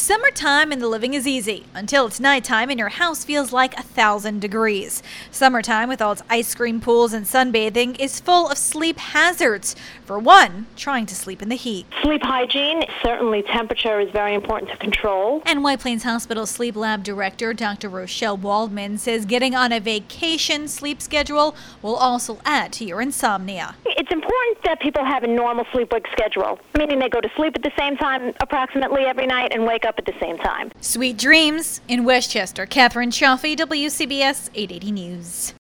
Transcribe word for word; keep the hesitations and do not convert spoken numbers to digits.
Summertime and the living is easy until it's nighttime and your house feels like a thousand degrees. Summertime, with all its ice cream pools and sunbathing, is full of sleep hazards. For one, trying to sleep in the heat. Sleep hygiene, certainly temperature is very important to control. And White Plains Hospital Sleep Lab Director Doctor Rochelle Waldman says getting on a vacation sleep schedule will also add to your insomnia. It's important that people have a normal sleep-wake schedule, meaning they go to sleep at the same time approximately every night and wake up at the same time. Sweet dreams. In Westchester, Catherine Chaffee, W C B S eight eighty News.